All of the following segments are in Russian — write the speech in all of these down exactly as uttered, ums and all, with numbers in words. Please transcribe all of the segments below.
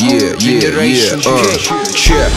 Yeah, yeah, yeah, uh,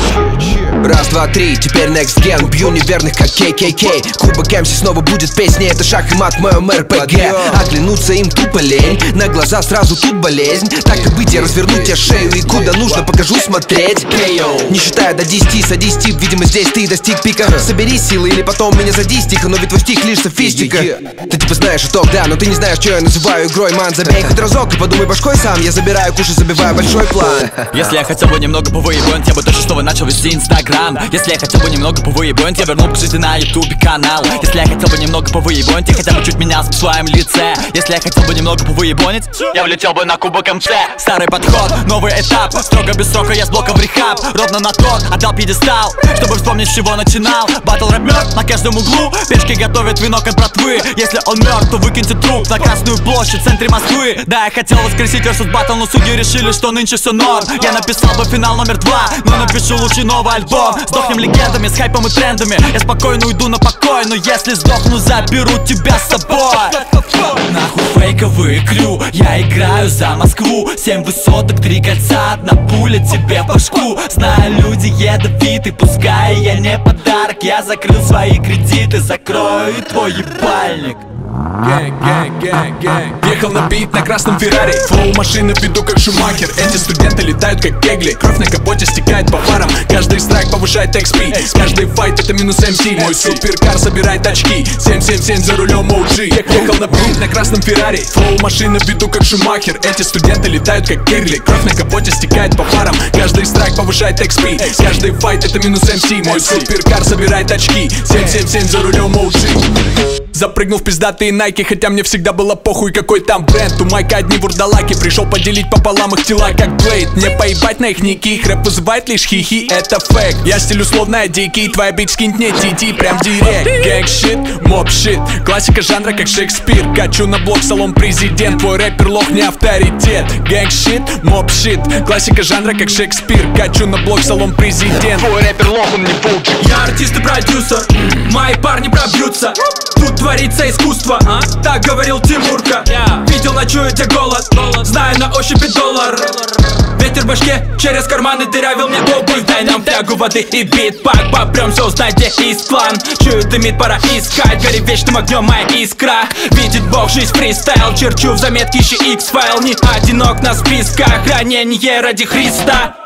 check. Раз, два, три, теперь next gen. Бью неверных, как кей кей кей. Кубок МС снова будет песня, это шах и мат в моем эр пэ гэ. Оглянуться им тупо лень, на глаза сразу тут болезнь. Так и быть, я разверну тебе шею и куда нужно покажу смотреть. Не считая до десяти, садись тип, видимо здесь ты достиг пика. Собери силы или потом меня задись тихо, но ведь твой стих лишь софистика. Ты типа знаешь итог, да, но ты не знаешь, что я называю игрой. Ман, забей хоть разок и подумай башкой сам. Я забираю куши, забиваю большой план. Если я хотел бы немного повыебонить, я бы точно снова начал вести инстаграм. Если я хотел бы немного повыебонить, я вернул к жизни на ютубе канал. Если я хотел бы немного повыебонить, я хотя бы чуть менялся в своем лице. Если я хотел бы немного повыебонить, я влетел бы на кубок МЦ. Старый подход, новый этап, строго без срока я с блока в рехаб. Ровно на тот отдал пьедестал, чтобы вспомнить, с чего начинал. Батл рэп мертв на каждом углу, пешки готовят венок от братвы. Если он мертв, то выкиньте труп на Красную площадь в центре Москвы. Да, я хотел воскресить versus батл, но судьи решили, что нынче все норм. Я написал бы финал номер два, но напишу лучше новый альбом. Сдохнем легендами, с хайпом и трендами. Я спокойно уйду на покой, но если сдохну, заберу тебя с собой. Нахуй фейковый крю, я играю за Москву. Семь высоток, три кольца, одна пуля тебе в башку. Знаю, люди ядовиты, пускай я не подарок. Я закрыл свои кредиты, закрою твой ебальник. Гэнг, гэнг, гэнг, гэнг. Ехал на бит на красном Феррари, флоу машины веду как Шумахер. Эти студенты летают как кегли, кровь на капоте стекает по фарам. Каждый страйк повышает икс пи, каждый файт это минус эм си. Мой суперкар собирает очки, семь семь семь за рулем о джи. Ехал на бит на красном Феррари, флоу машины веду как Шумахер. Эти студенты летают как кегли, кровь на капоте стекает по фарам. Каждый страйк повышает икс пи, каждый файт это минус эм си. Мой суперкар собирает очки, семь семь семь за рулем о джи. Запрыгнул в пиздатые найки, хотя мне всегда было похуй какой там бренд. У майка одни вурдалаки, пришел поделить пополам их тела как Блейд. Мне поебать на их ники, их рэп вызывает лишь хихи, это фейк. Я стиль условно дикий, твоя бит скинь не ти-ти, прям директ. Гэнг щит, моб щит, классика жанра как Шекспир. Качу на блок, салон президент, твой рэпер лох не авторитет. Гэнг щит, моб щит, классика жанра как Шекспир. Качу на блок, салон президент, твой рэпер лох, он не фулчик. Я артист и продюсер, мои парни пробьются. Тут творится искусство, а? Так говорил Тимурка. Видел, ночую где голод, знаю на ощупь и доллар. Ветер в башке, через карманы дырявил мне обувь. Дай нам флягу воды и битпак, попремся узнать, где есть план. Чую, дымит, пора искать, гори вечным огнем моя искра. Видит Бог, жизнь фристайл, черчу в заметке, ищи X-файл. Не одинок на списках, ранение ради Христа.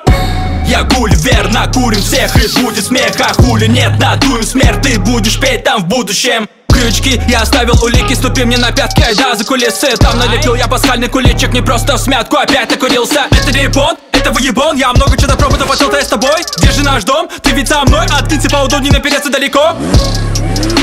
Я Гулливер, накурим всех и будет смех. А хули нет, надуем смерть, ты будешь петь там в будущем. Крючки, я оставил улики, ступи мне на пятки, айда за кулисы. Там налепил я пасхальный куличик, не просто в смятку, опять накурился. Это не япон, это выебон, я много чего допробовал, потел, я с тобой. Держи наш дом, ты ведь со мной, откинься поудобнее, напереться далеко.